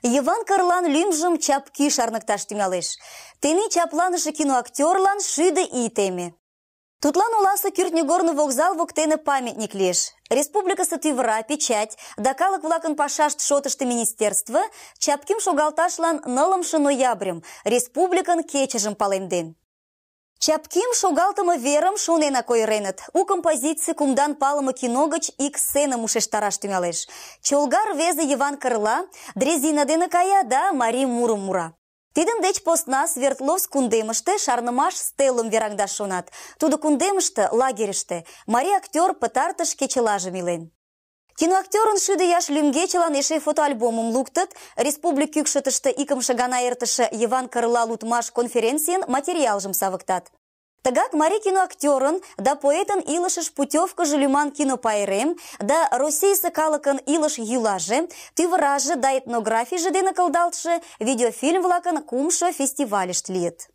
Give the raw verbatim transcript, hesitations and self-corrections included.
Йыван Кырлан лӱмжым чапкӱ шарныкташ тӱҥалеш. Тений чапланыше киноактёрлан шӱдӧ ий теме. Тудлан оласе кӱртньыгорно вокзал воктене памятник лиеш. Республикысе тӱвыра, печать да калык-влакын пашашт шотышто министерство чапкӱм шогалташлан нылымше ноябрьым, республикын кечыжым палемден. Чапкӱм шогалтыме верым шоненак ойыреныт. У композиций кумдан палыме кино гыч ик сценым ушештараш тӱҥалеш. Чолга рвезе Йыван Кырла дрезина дене кая да марий мурым мура. Тидын деч посна Свердловск кундемыште шарнымаш стелым вераҥдаш шонат. Тудо кундемыште, лагерьыште, марий актёр пытартыш кечылажым илен. Киноактёрын шӱдӧ ияш лӱмгечылан эше фотоальбомым луктыт, республик кӱкшытыштӧ икымше гана эртыше Йыван Кырла лудмаш конференцийын материалжым савыктат. Тыгак марий киноактёрын да поэтын илышыш путёвкыжо лӱман кинопайрем да Российысе калыкын илыш йӱлаже, тӱвыраже да этнографийже дене кылдалтше видеофильм-влакын кумшо фестивальышт лийыт.